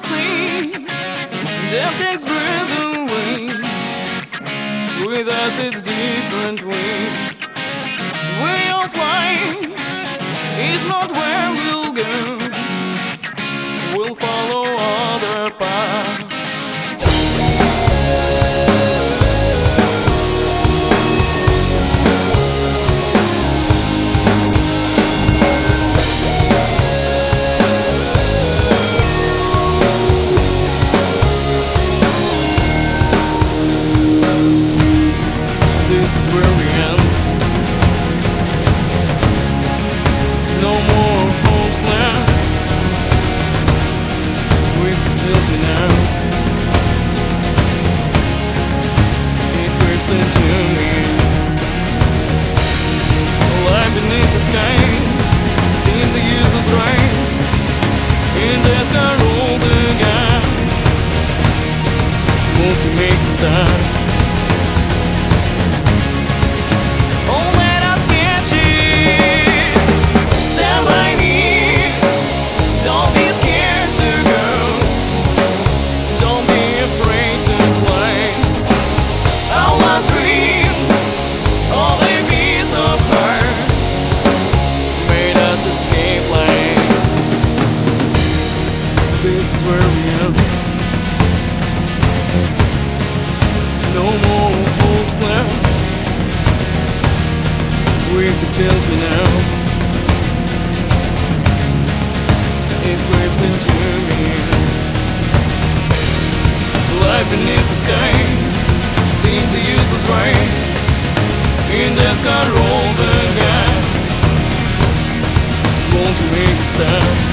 see. Death takes breath away. With us it's different way. Way of life is not where we'll go. We'll follow other paths. This is where we end. No more hopes left. Weakness fills me now. It creeps into me. Life beneath the sky seems a useless ride. In death got old again. Won't you make it stop? This is where we end. No more hopes left. Weakness fills me now. It creeps into me. Life beneath the sky seems a useless ride. In death got rolled again. Won't you make it stop?